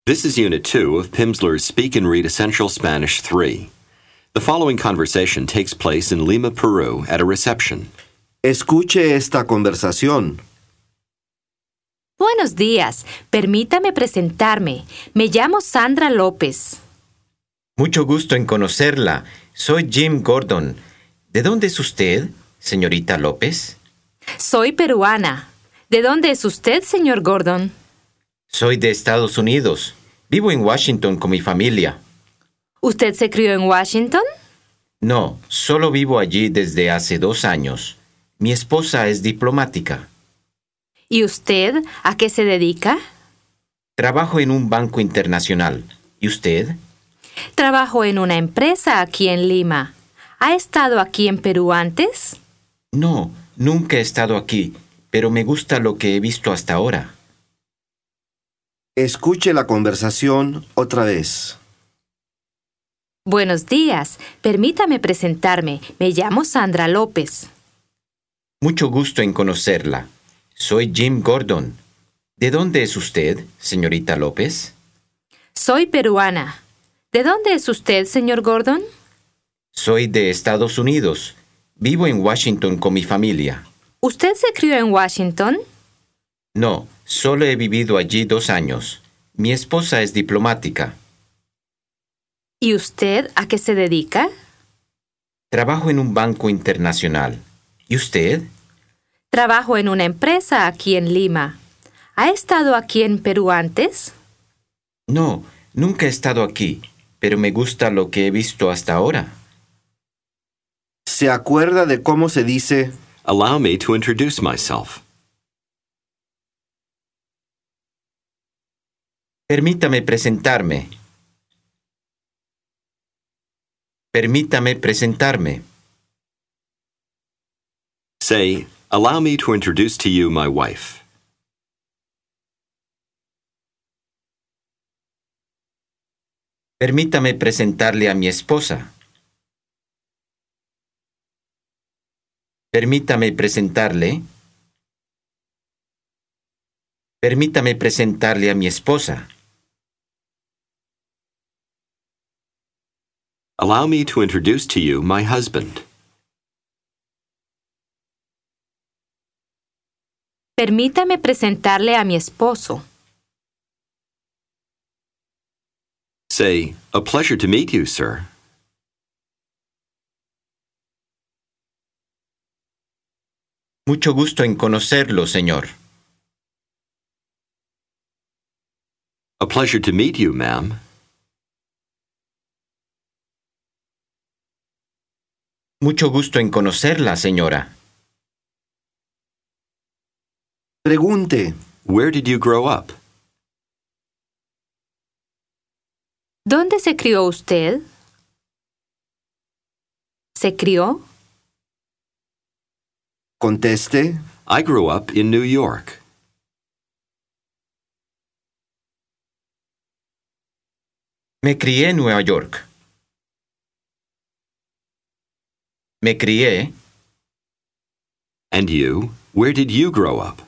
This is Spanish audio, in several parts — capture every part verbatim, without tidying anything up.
This is Unit two of Pimsleur's Speak and Read Essential Spanish three. The following conversation takes place in Lima, Peru, at a reception. Escuche esta conversación. Buenos días. Permítame presentarme. Me llamo Sandra López. Mucho gusto en conocerla. Soy Jim Gordon. ¿De dónde es usted, señorita López? Soy peruana. ¿De dónde es usted, señor Gordon? Soy de Estados Unidos. Vivo en Washington con mi familia. ¿Usted se crió en Washington? No, solo vivo allí desde hace dos años. Mi esposa es diplomática. ¿Y usted a qué se dedica? Trabajo en un banco internacional. ¿Y usted? Trabajo en una empresa aquí en Lima. ¿Ha estado aquí en Perú antes? No, nunca he estado aquí, pero me gusta lo que he visto hasta ahora. Escuche la conversación otra vez. Buenos días. Permítame presentarme. Me llamo Sandra López. Mucho gusto en conocerla. Soy Jim Gordon. ¿De dónde es usted, señorita López? Soy peruana. ¿De dónde es usted, señor Gordon? Soy de Estados Unidos. Vivo en Washington con mi familia. ¿Usted se crió en Washington? No, solo he vivido allí dos años. Mi esposa es diplomática. ¿Y usted a qué se dedica? Trabajo en un banco internacional. ¿Y usted? Trabajo en una empresa aquí en Lima. ¿Ha estado aquí en Perú antes? No, nunca he estado aquí, pero me gusta lo que he visto hasta ahora. ¿Se acuerda de cómo se dice? Allow me to introduce myself. Permítame presentarme. Permítame presentarme. Say, allow me to introduce to you my wife. Permítame presentarle a mi esposa. Permítame presentarle. Permítame presentarle a mi esposa. Allow me to introduce to you my husband. Permítame presentarle a mi esposo. Say, a pleasure to meet you, sir. Mucho gusto en conocerlo, señor. A pleasure to meet you, ma'am. Mucho gusto en conocerla, señora. Pregunte. Where did you grow up? ¿Dónde se crió usted? ¿Se crió? Conteste. I grew up in New York. Me crié en Nueva York. Me crié. And you, where did you grow up?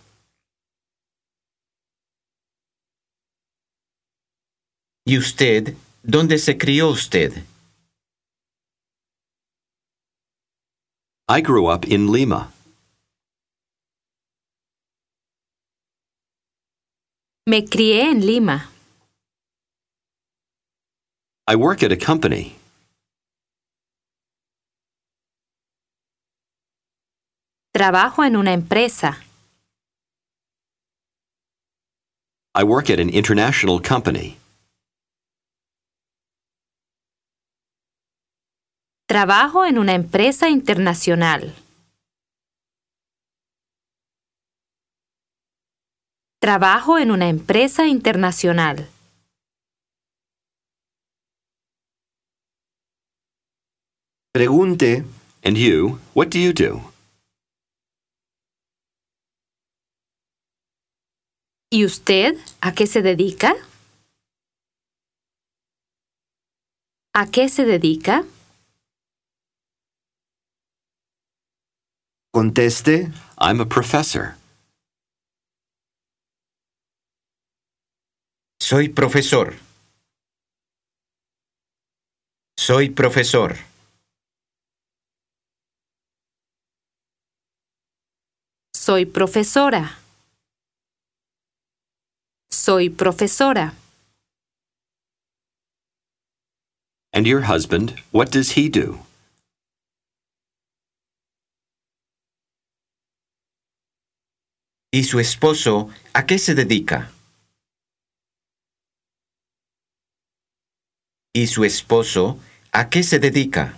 ¿Y usted? ¿Dónde se crió usted? I grew up in Lima. Me crié en Lima. I work at a company. Trabajo en una empresa. I work at an international company. Trabajo en una empresa internacional. Trabajo en una empresa internacional. Pregunte. And you, what do you do? ¿Y usted a qué se dedica? ¿A qué se dedica? Conteste. I'm a professor. Soy profesor. Soy profesor. Soy profesora. Soy profesora. And your husband, what does he do? ¿Y su esposo a qué se dedica? ¿Y su esposo a qué se dedica?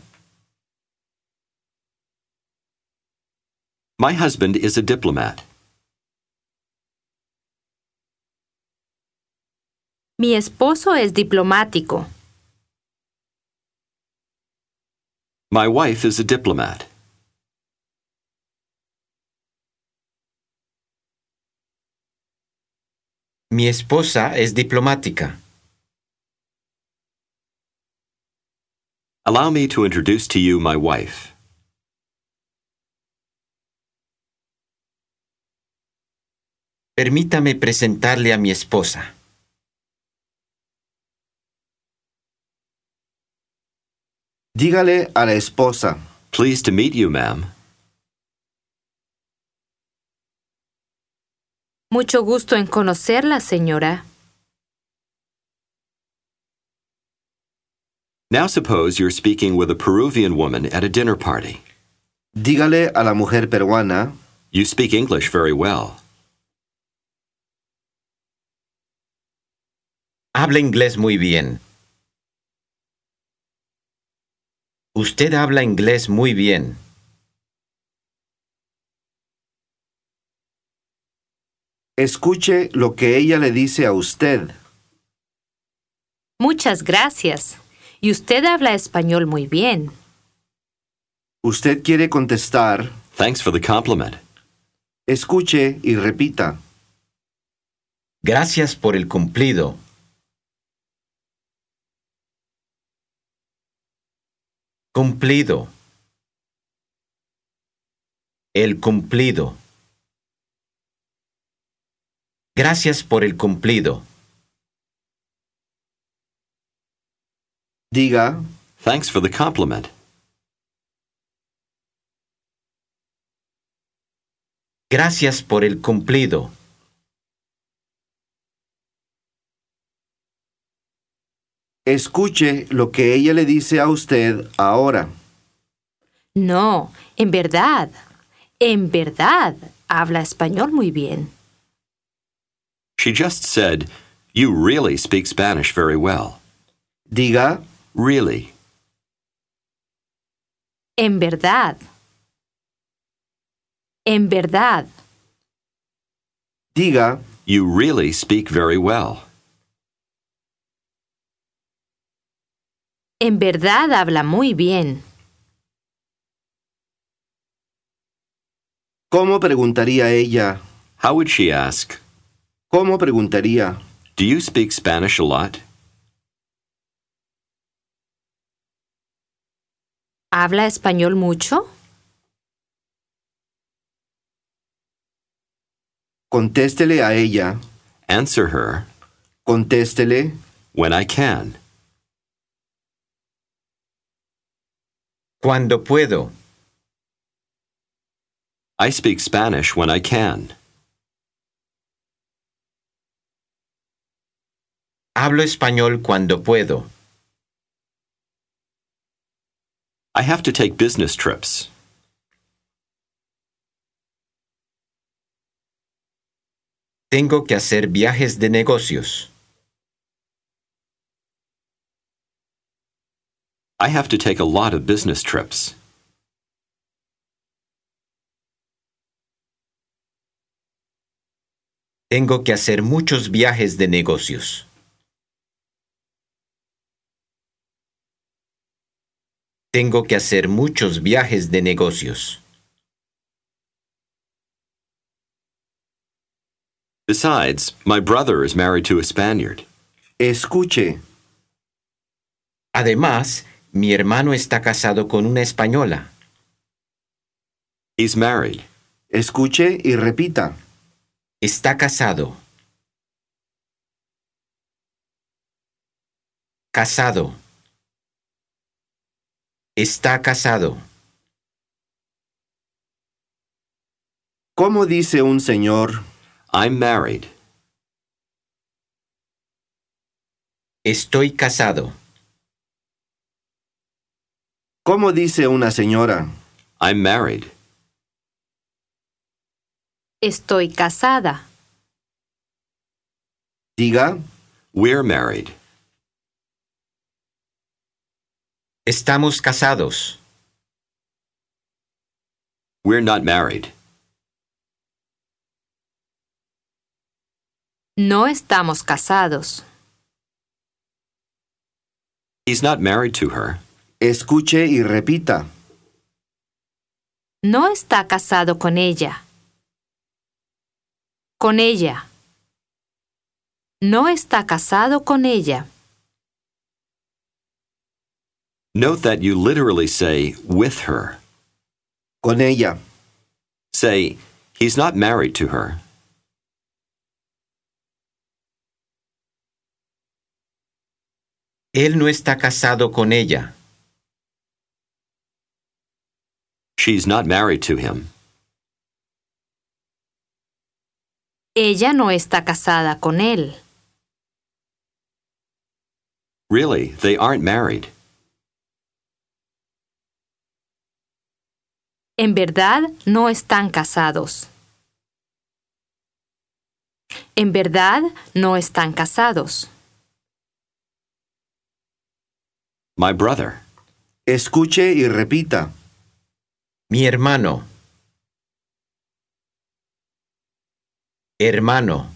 My husband is a diplomat. Mi esposo es diplomático. My wife is a diplomat. Mi esposa es diplomática. Allow me to introduce to you my wife. Permítame presentarle a mi esposa. Dígale a la esposa. Pleased to meet you, ma'am. Mucho gusto en conocerla, señora. Now suppose you're speaking with a Peruvian woman at a dinner party. Dígale a la mujer peruana. You speak English very well. Habla inglés muy bien. Usted habla inglés muy bien. Escuche lo que ella le dice a usted. Muchas gracias. Y usted habla español muy bien. Usted quiere contestar. Thanks for the compliment. Escuche y repita. Gracias por el cumplido. Cumplido. El cumplido. Gracias por el cumplido. Diga. Thanks for the compliment. Gracias por el cumplido. Escuche lo que ella le dice a usted ahora. No, en verdad. En verdad. Habla español muy bien. She just said, you really speak Spanish very well. Diga. Really. En verdad. En verdad. Diga. You really speak very well. En verdad habla muy bien. ¿Cómo preguntaría ella? How would she ask? ¿Cómo preguntaría? Do you speak Spanish a lot? ¿Habla español mucho? Contéstele a ella. Answer her, Contéstele. when I can. Cuando puedo. I speak Spanish when I can. Hablo español cuando puedo. I have to take business trips. Tengo que hacer viajes de negocios. I have to take a lot of business trips. Tengo que hacer muchos viajes de negocios. Tengo que hacer muchos viajes de negocios. Besides, my brother is married to a Spaniard. Escuche. Además, mi hermano está casado con una española. He's married. Escuche y repita. Está casado. Casado. Está casado. ¿Cómo dice un señor? I'm married. Estoy casado. ¿Cómo dice una señora? I'm married. Estoy casada. Diga, We're married. Estamos casados. We're not married. No estamos casados. He's not married to her. escuche y repita. No está casado con ella. Con ella. No está casado con ella. Note that you literally say with her. Con ella. Say, he's not married to her. Él no está casado con ella. She's not married to him. Ella no está casada con él. Really, they aren't married. En verdad, no están casados. En verdad, no están casados. My brother. Escuche y repita. Mi hermano. Hermano.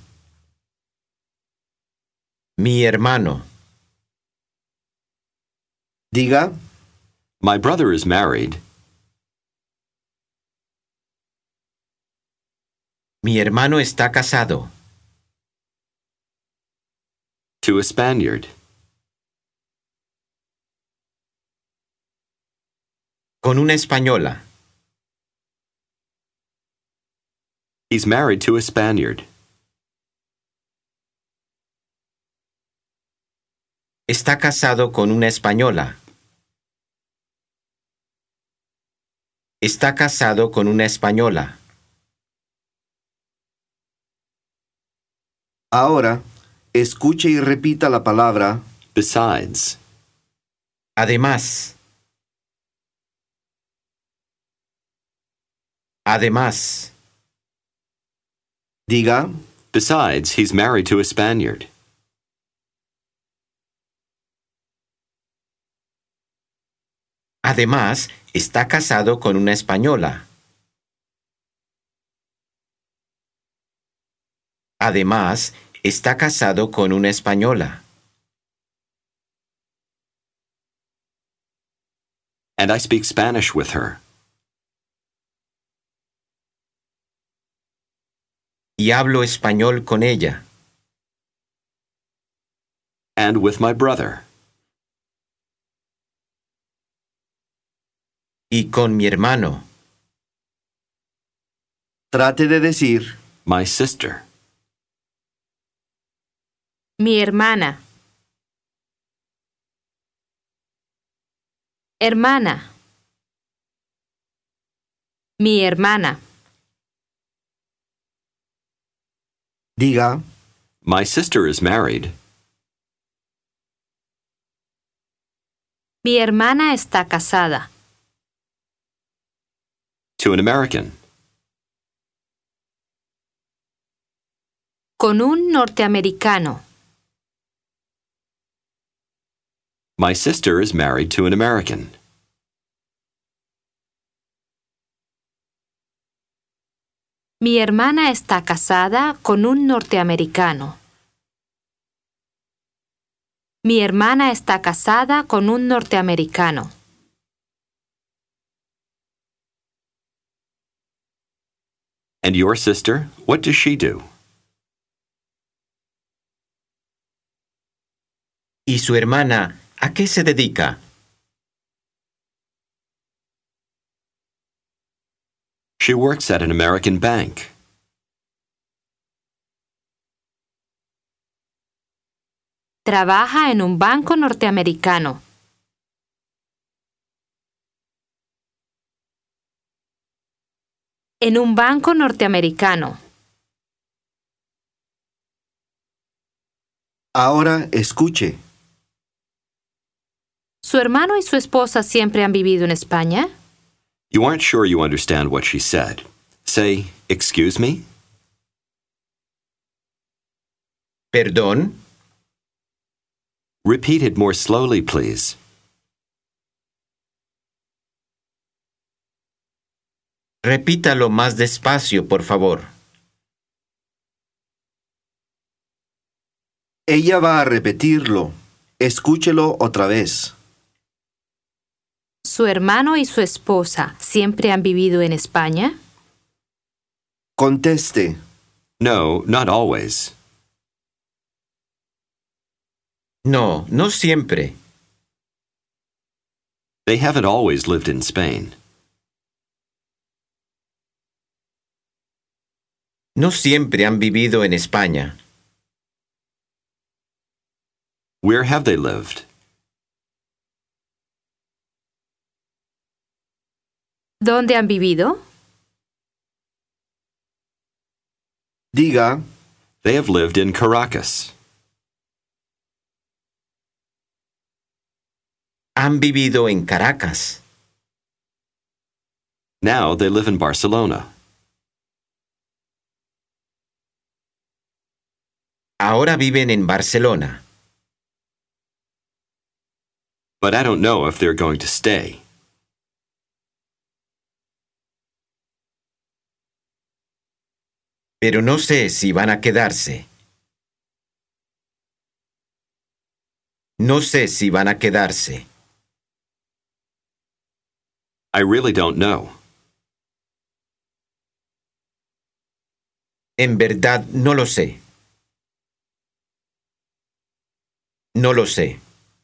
Mi hermano. Diga, My brother is married. Mi hermano está casado. To a Spaniard. Con una española. He's married to a Spaniard. Está casado con una española. Está casado con una española. ahora, escuche y repita la palabra. Besides. Además. Además. Diga, Besides, he's married to a Spaniard. Además, está casado con una española. Además, está casado con una española. And I speak Spanish with her. Y hablo español con ella. And with my brother. Y con mi hermano. trate de decir. My sister. Mi hermana. Hermana. Mi hermana. Diga, My sister is married. Mi hermana está casada. To an American. Con un norteamericano. My sister is married to an American. Mi hermana está casada con un norteamericano. Mi hermana está casada con un norteamericano. And your sister, what does she do? ¿Y su hermana a qué se dedica? She works at an American bank. Trabaja en un banco norteamericano. En un banco norteamericano. Ahora escuche. ¿Su hermano y su esposa siempre han vivido en España? You aren't sure you understand what she said. Say, excuse me? ¿Perdón? Repeat it more slowly, please. Repítalo más despacio, por favor. Ella va a repetirlo. Escúchelo otra vez. ¿Su hermano y su esposa siempre han vivido en España? Conteste. No, not always. No, no siempre. They haven't always lived in Spain. No siempre han vivido en España. Where have they lived? ¿Dónde han vivido? Diga, They have lived in Caracas. Han vivido en Caracas. Now they live in Barcelona. Ahora viven en Barcelona. But I don't know if they're going to stay. Pero no sé si van a quedarse. No sé si van a quedarse. I really don't know. En verdad no lo sé. No lo sé.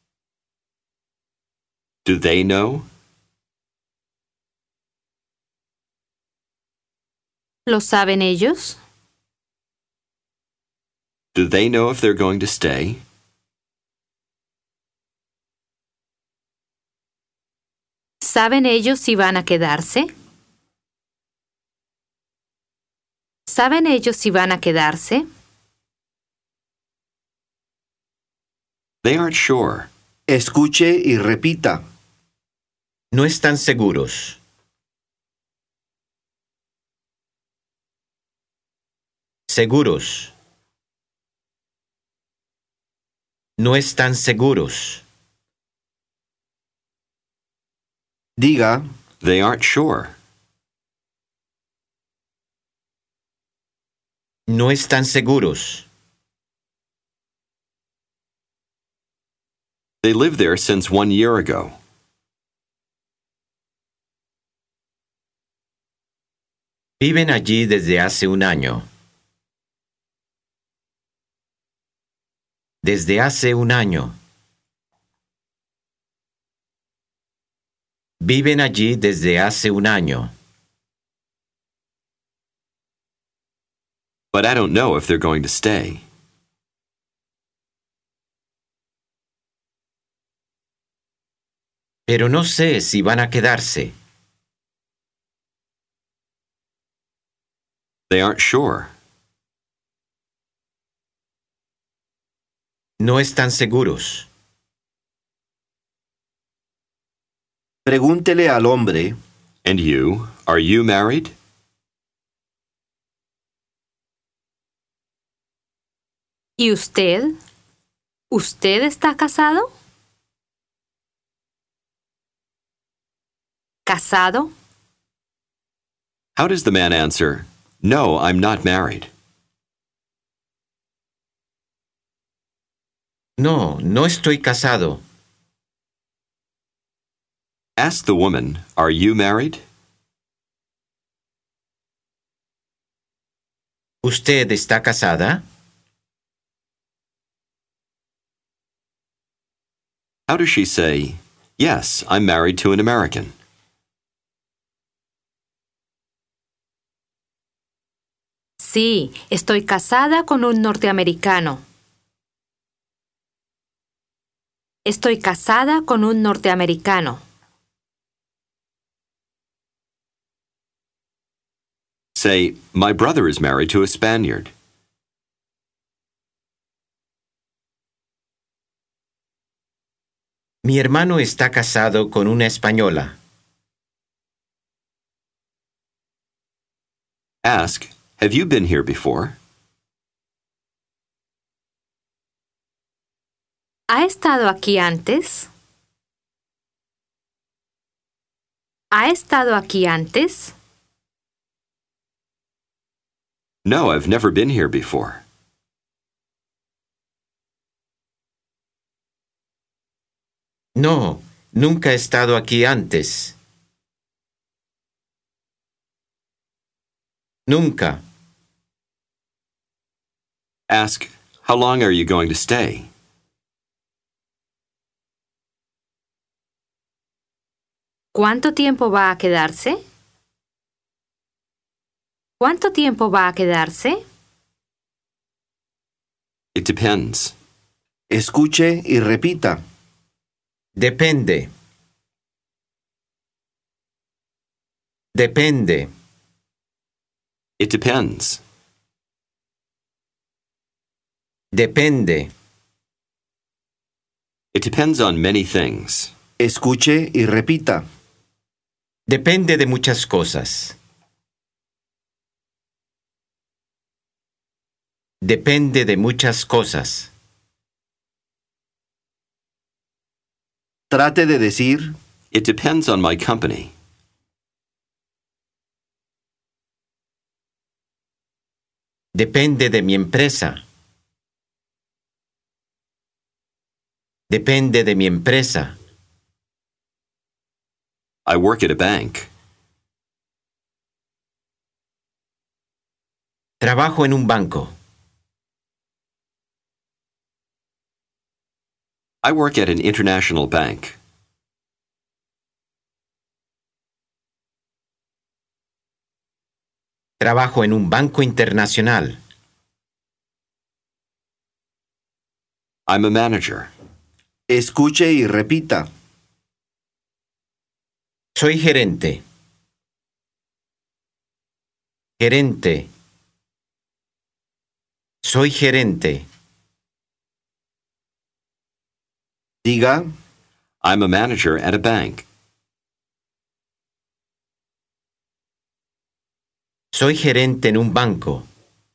Do they know? ¿Lo saben ellos? Do they know if they're going to stay? ¿Saben ellos si van a quedarse? ¿Saben ellos si van a quedarse? They aren't sure. escuche y repita. No están seguros. Seguros. No están seguros. Diga, They aren't sure. No están seguros. They lived there since one year ago. Viven allí desde hace un año. Desde hace un año. Viven allí desde hace un año. But I don't know if they're going to stay. Pero no sé si van a quedarse. They aren't sure. No están seguros. pregúntele al hombre, And you, are you married? ¿Y usted? ¿Usted está casado? ¿Casado? How does the man answer, No, I'm not married? No, no estoy casado. Ask the woman, Are you married? ¿Usted está casada? How does she say, Yes, I'm married to an American? Sí, estoy casada con un norteamericano. Estoy casada con un norteamericano. Say, my brother is married to a Spaniard. Mi hermano está casado con una española. Ask, have you been here before? ¿Ha estado aquí antes? ¿Ha estado aquí antes? No, I've never been here before. No, nunca he estado aquí antes. Nunca. Ask, how long are you going to stay? ¿Cuánto tiempo va a quedarse? ¿Cuánto tiempo va a quedarse? It depends. Escuche y repita. Depende. Depende. It depends. Depende. It depends on many things. Escuche y repita. Depende de muchas cosas. Depende de muchas cosas. Trate de decir, It depends on my company. Depende de mi empresa. Depende de mi empresa. I work at a bank. Trabajo en un banco. I work at an international bank. Trabajo en un banco internacional. I'm a manager. escuche y repita. Soy gerente. Gerente. Soy gerente. Diga, I'm a manager at a bank. Soy gerente en un banco.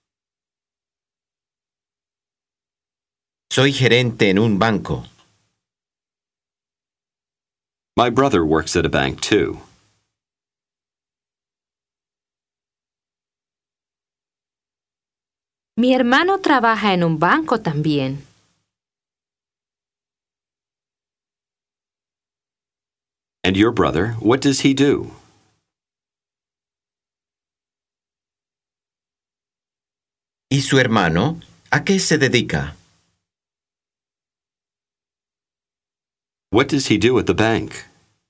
Soy gerente en un banco. My brother works at a bank too. Mi hermano trabaja en un banco también. And your brother, what does he do? ¿Y su hermano? ¿A qué se dedica? What does he do at the bank?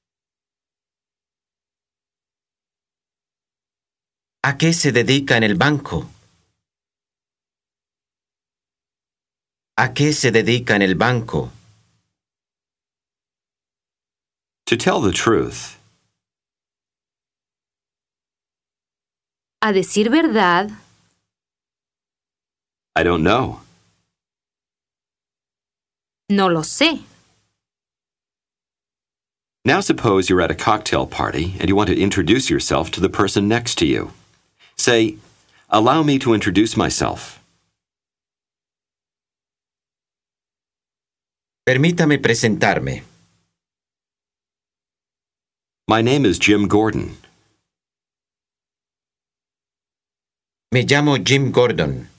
¿A qué se dedica en el banco? ¿A qué se dedica en el banco? To tell the truth. A decir verdad, I don't know. no lo sé. Now suppose you're at a cocktail party and you want to introduce yourself to the person next to you. Say, allow me to introduce myself. Permítame presentarme. My name is Jim Gordon. Me llamo Jim Gordon.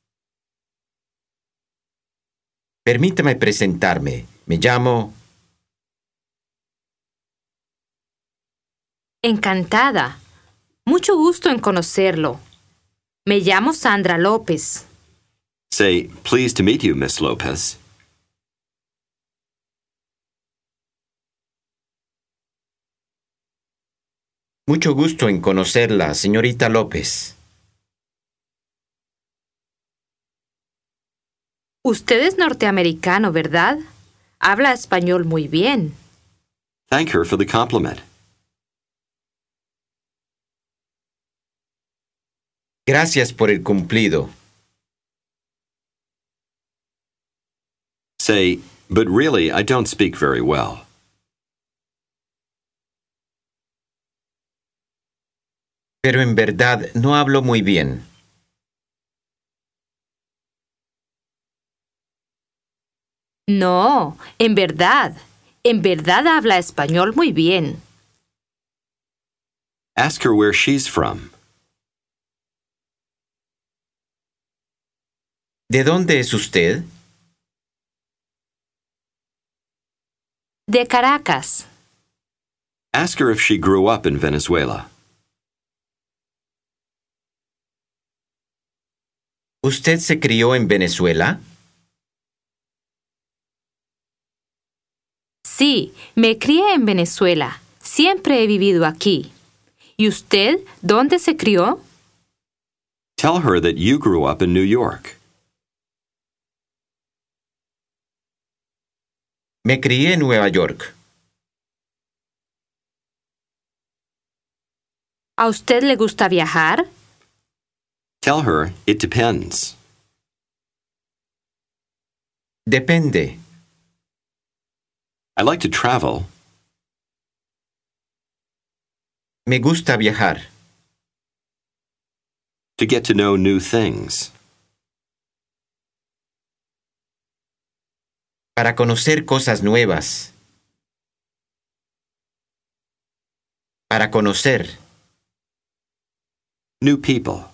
Permítame presentarme. Me llamo... Encantada. Mucho gusto en conocerlo. Me llamo Sandra López. Say, pleased to meet you, Miss Lopez. Mucho gusto en conocerla, señorita López. Usted es norteamericano, ¿verdad? Habla español muy bien. Thank her for the compliment. Gracias por el cumplido. Say, but really, I don't speak very well. Pero en verdad no hablo muy bien. No, en verdad. En verdad habla español muy bien. Ask her where she's from. ¿De dónde es usted? De Caracas. Ask her if she grew up in Venezuela. ¿Usted se crió en Venezuela? Sí, me crié en Venezuela. Siempre he vivido aquí. ¿Y usted dónde se crió? Tell her that you grew up in New York. Me crié en Nueva York. ¿A usted le gusta viajar? Tell her it depends. Depende. I like to travel. Me gusta viajar. To get to know new things. Para conocer cosas nuevas. Para conocer. New people.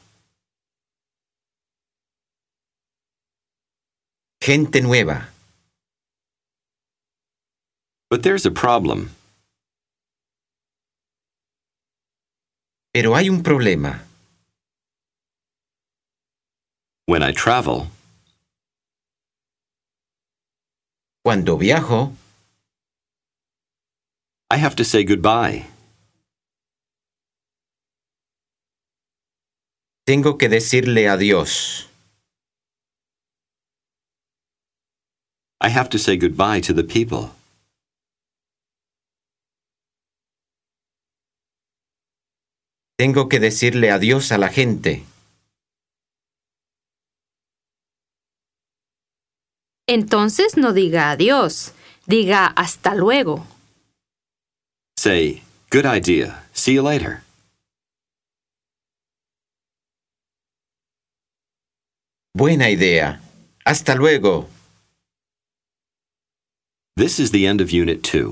Gente nueva. But there's a problem. Pero hay un problema. When I travel, Cuando viajo, I have to say goodbye. tengo que decirle adiós. I have to say goodbye to the people. Tengo que decirle adiós a la gente. Entonces no diga adiós, diga hasta luego. Say, good idea. See you later. Buena idea. Hasta luego. This is the end of Unit two.